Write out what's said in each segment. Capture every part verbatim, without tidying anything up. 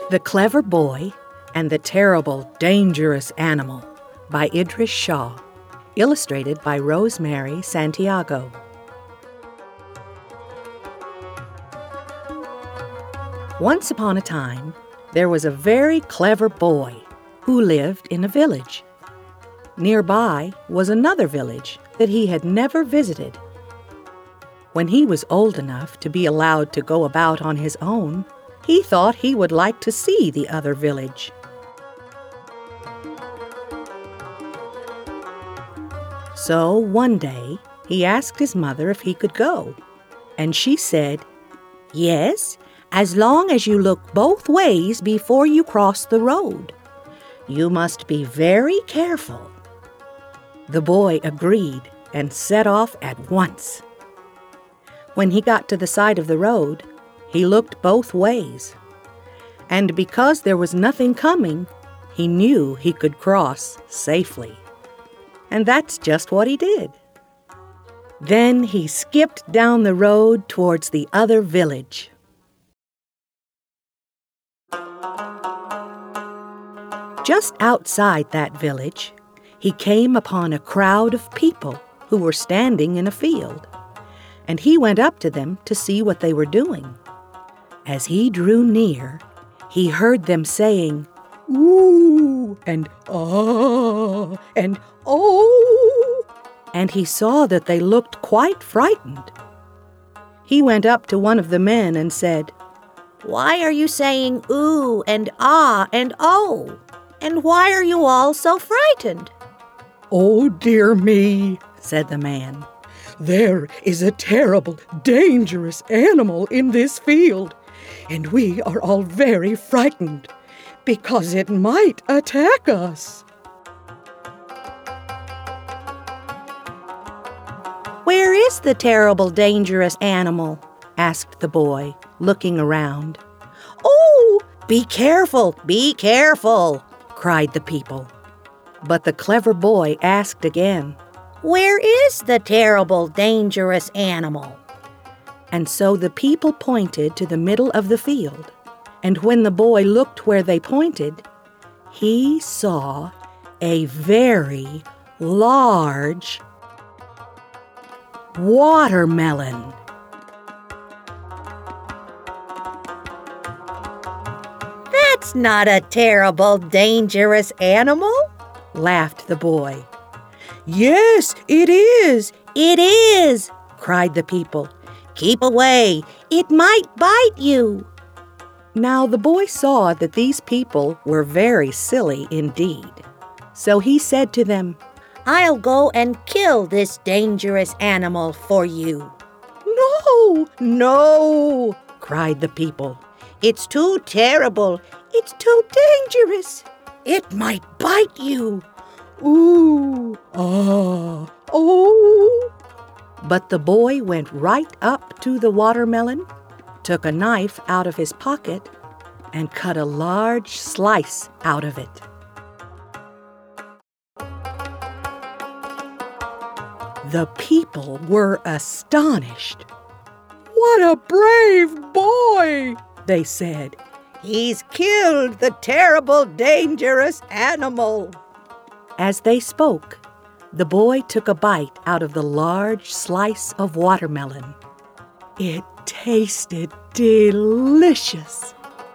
The Clever Boy and the Terrible, Dangerous Animal by Idries Shah, illustrated by Rosemary Santiago. Once upon a time, there was a very clever boy who lived in a village. Nearby was another village that he had never visited. When he was old enough to be allowed to go about on his own, he thought he would like to see the other village. So one day, he asked his mother if he could go, and she said, "Yes, as long as you look both ways before you cross the road. You must be very careful." The boy agreed and set off at once. When he got to the side of the road, he looked both ways, and because there was nothing coming, he knew he could cross safely. And that's just what he did. Then he skipped down the road towards the other village. Just outside that village, he came upon a crowd of people who were standing in a field, and he went up to them to see what they were doing. As he drew near, he heard them saying, "Ooh," and "ah," and "oh," and he saw that they looked quite frightened. He went up to one of the men and said, "Why are you saying ooh and ah and oh? And why are you all so frightened?" "Oh, dear me," said the man. "There is a terrible, dangerous animal in this field, and we are all very frightened because it might attack us." "Where is the terrible, dangerous animal?" asked the boy, looking around. "Oh, be careful, be careful," cried the people. But the clever boy asked again, "Where is the terrible, dangerous animal?" And so the people pointed to the middle of the field, and when the boy looked where they pointed, he saw a very large watermelon. "That's not a terrible, dangerous animal," laughed the boy. "Yes, it is! "It is!" cried the people. "Keep away! It might bite you!" Now the boy saw that these people were very silly indeed. So he said to them, "I'll go and kill this dangerous animal for you." "No, no!" cried the people. "It's too terrible! It's too dangerous! It might bite you!" "Ooh, ah, oh!" But the boy went right up to the watermelon, took a knife out of his pocket, and cut a large slice out of it. The people were astonished. "What a brave boy!" they said. "He's killed the terrible, dangerous animal." As they spoke, the boy took a bite out of the large slice of watermelon. It tasted delicious.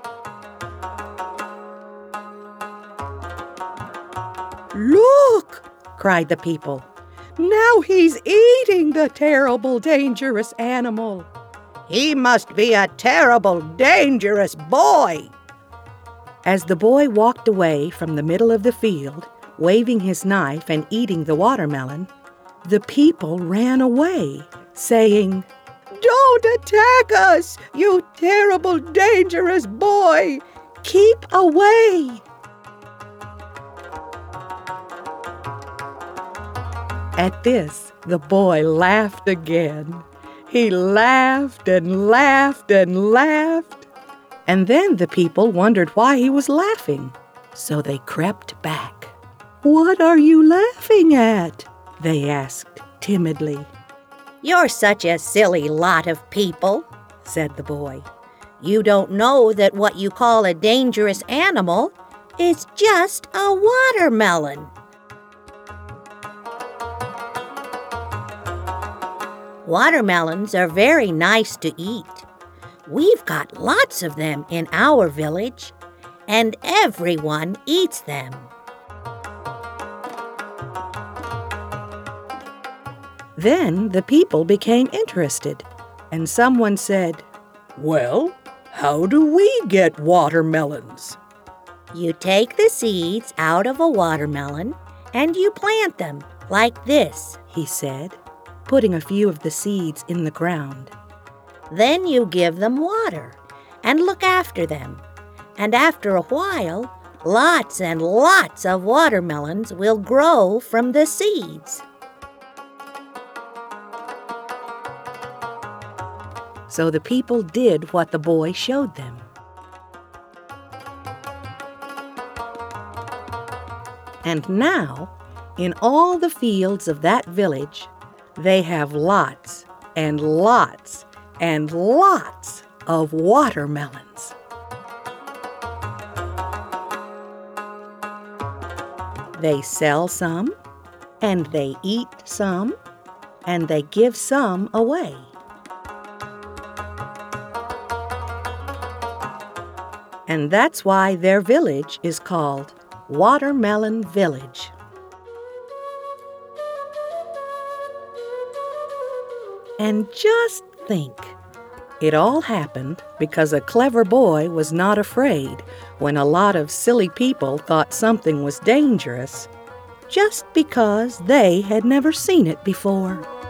"Look!" cried the people. "Now he's eating the terrible, dangerous animal." "He must be a terrible, dangerous boy." As the boy walked away from the middle of the field, waving his knife and eating the watermelon, the people ran away, saying, "Don't attack us, you terrible, dangerous boy! Keep away!" At this, the boy laughed again. He laughed and laughed and laughed. And then the people wondered why he was laughing. So they crept back. "What are you laughing at?" they asked timidly. "You're such a silly lot of people," said the boy. You don't know that what you call a dangerous animal is just a watermelon. Watermelons are very nice to eat. We've got lots of them in our village, and everyone eats them. Then the people became interested, and someone said, "Well, how do we get watermelons?" You take the seeds out of a watermelon and you plant them like this, he said, putting a few of the seeds in the ground. Then you give them water and look after them. And after a while, lots and lots of watermelons will grow from the seeds. So the people did what the boy showed them. And now, in all the fields of that village, they have lots and lots and lots of watermelons. They sell some, and they eat some, and they give some away. And that's why their village is called Watermelon Village. And just think, it all happened because a clever boy was not afraid when a lot of silly people thought something was dangerous, just because they had never seen it before.